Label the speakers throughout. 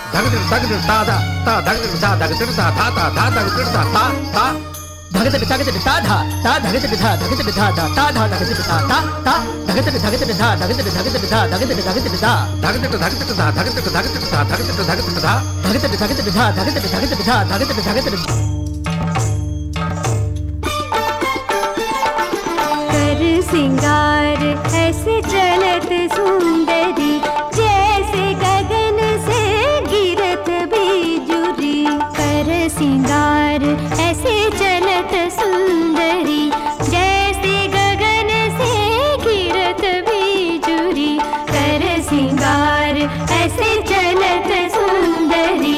Speaker 1: ధగతిట ధగతిట తాదా తా ధగతిట తా ధగతిట తా తా తా ధా ధగతిట తా తా తా ధగతిట ధగతిట తా ధా తా ధగతిట ధా ధగతిట ధా ధా తా ధా ధగతిట తా తా తా ధగతిట ధగతిట ధా ధగతిట ధగతిట ధా ధగతిట ధగతిట ధా ధగతిట ధగతిట ధా ధగతిట ధగతిట ధా ధగతిట ధగతిట ధా ధగతిట ధగతిట ధా ధగతిట ధగతిట ధా ధగతిట ధగతిట
Speaker 2: कर सिंगार ऐसे चलत सुंदरी जैसे गगन से गिरत बिजुरी कर सिंगार ऐसे चलत सुंदरी जैसे गगन से गिरत बिजुरी कर सिंगार ऐसे चलत सुंदरी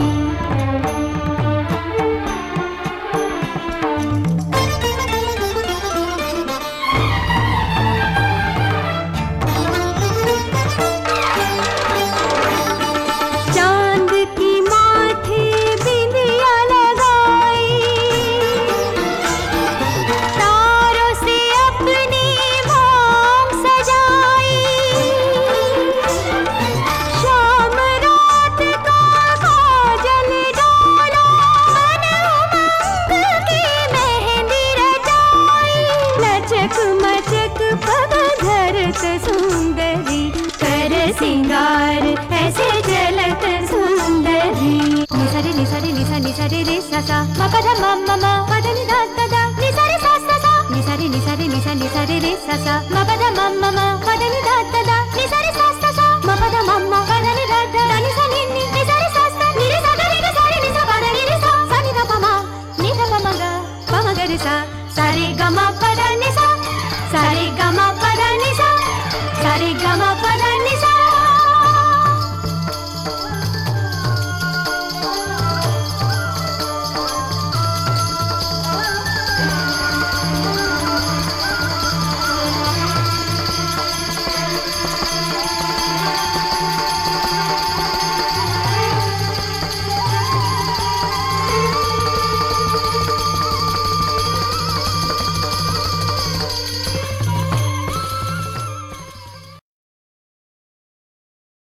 Speaker 2: सुंदरी कर सिंगार ऐसे चलत सुंदरी निसरे निसरे निसा निसरे रे सा सा मा पा धा मा मा मा पा धा नि धा धा धा निसरे सा सा सा निसरे निसरे निसा निसरे रे सा सा मा पा धा मा मा मा पा धा नि धा धा धा निसरे सा सा सा मा पा धा मा मा पा धा नि धा धा धा नि सा नि नि निसरे सा सा नि रे सा गा रे गा सा रे नि सा पा धा नि रे सा सा नि धा पा मा गा रे सा सा रे गा मा पा धा नि सा सा रे गा मा पा धा नि सा सा रे गा मा